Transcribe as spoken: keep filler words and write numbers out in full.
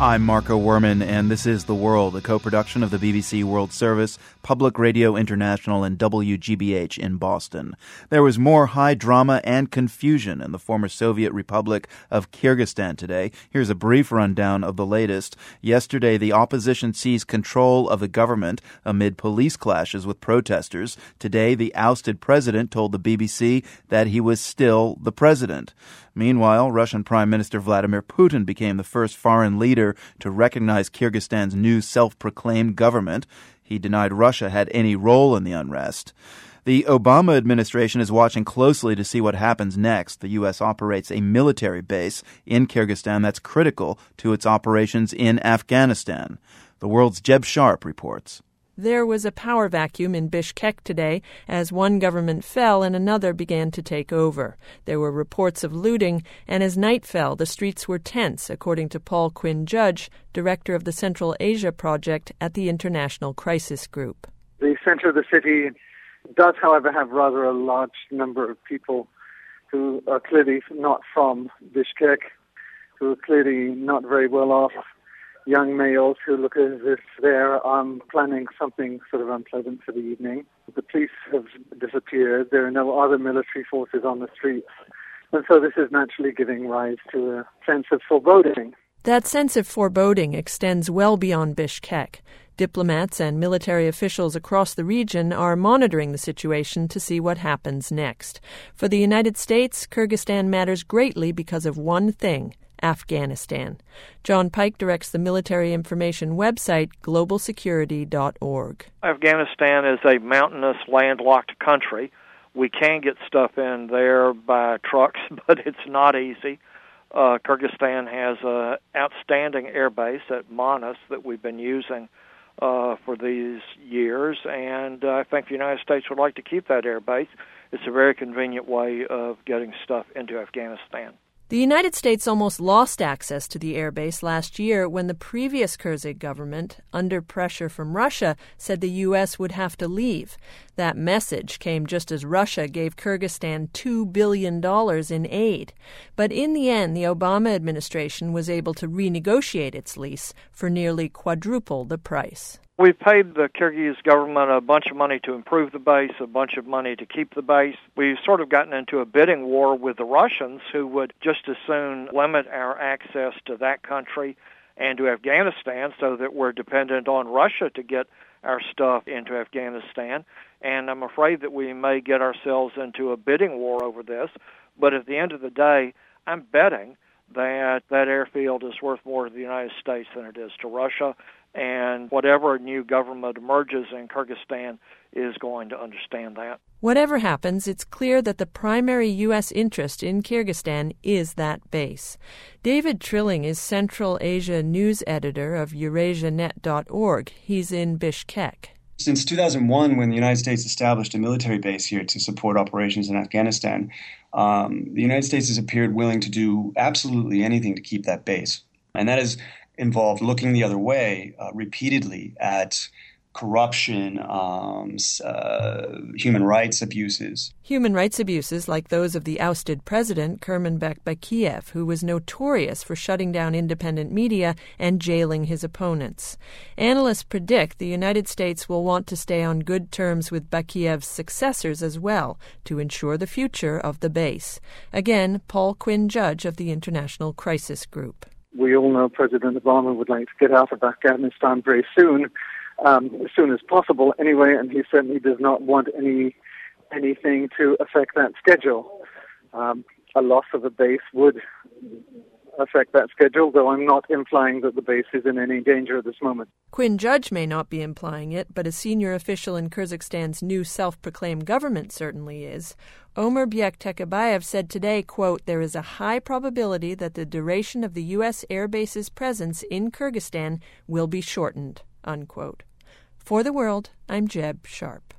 I'm Marco Werman, and this is The World, a co-production of the B B C World Service, Public Radio International, and W G B H in Boston. There was more high drama and confusion in the former Soviet Republic of Kyrgyzstan today. Here's a brief rundown of the latest. Yesterday, the opposition seized control of the government amid police clashes with protesters. Today, the ousted president told the B B C that he was still the president. Meanwhile, Russian Prime Minister Vladimir Putin became the first foreign leader to recognize Kyrgyzstan's new self-proclaimed government. He denied Russia had any role in the unrest. The Obama administration is watching closely to see what happens next. The U S operates a military base in Kyrgyzstan that's critical to its operations in Afghanistan. The World's Jeb Sharp reports. There was a power vacuum in Bishkek today as one government fell and another began to take over. There were reports of looting, and as night fell, the streets were tense, according to Paul Quinn Judge, director of the Central Asia Project at the International Crisis Group. The center of the city does, however, have rather a large number of people who are clearly not from Bishkek, who are clearly not very well off. Young males who look as if they're um, planning something sort of unpleasant for the evening. The police have disappeared. There are no other military forces on the streets. And so this is naturally giving rise to a sense of foreboding. That sense of foreboding extends well beyond Bishkek. Diplomats and military officials across the region are monitoring the situation to see what happens next. For the United States, Kyrgyzstan matters greatly because of one thing: Afghanistan. John Pike directs the military information website global security dot org. Afghanistan is a mountainous, landlocked country. We can get stuff in there by trucks, but it's not easy. Uh, Kyrgyzstan has an outstanding air base at Manas that we've been using uh, for these years, and uh, I think the United States would like to keep that air base. It's a very convenient way of getting stuff into Afghanistan. The United States almost lost access to the airbase last year when the previous Kyrgyz government, under pressure from Russia, said the U S would have to leave. That message came just as Russia gave Kyrgyzstan two billion dollars in aid. But in the end, the Obama administration was able to renegotiate its lease for nearly quadruple the price. We paid the Kyrgyz government a bunch of money to improve the base, a bunch of money to keep the base. We've sort of gotten into a bidding war with the Russians, who would just as soon limit our access to that country and to Afghanistan so that we're dependent on Russia to get our stuff into Afghanistan. And I'm afraid that we may get ourselves into a bidding war over this. But at the end of the day, I'm betting that that airfield is worth more to the United States than it is to Russia. And whatever new government emerges in Kyrgyzstan is going to understand that. Whatever happens, it's clear that the primary U S interest in Kyrgyzstan is that base. David Trilling is Central Asia news editor of Eurasia net dot org. He's in Bishkek. Since two thousand one, when the United States established a military base here to support operations in Afghanistan, um, the United States has appeared willing to do absolutely anything to keep that base. And that has involved looking the other way uh, repeatedly at corruption, um, uh, human rights abuses. Human rights abuses like those of the ousted president, Kurmanbek Bakiev, who was notorious for shutting down independent media and jailing his opponents. Analysts predict the United States will want to stay on good terms with Bakiev's successors as well to ensure the future of the base. Again, Paul Quinn Judge of the International Crisis Group. We all know President Obama would like to get out of Afghanistan very soon, um, as soon as possible anyway, and he certainly does not want any anything to affect that schedule. Um, a loss of a base would affect that schedule, though I'm not implying that the base is in any danger at this moment. Quinn Judge may not be implying it, but a senior official in Kyrgyzstan's new self-proclaimed government certainly is. Omer Byek-Tekabayev said today, quote, "There is a high probability that the duration of the U S air base's presence in Kyrgyzstan will be shortened," unquote. For The World, I'm Jeb Sharp.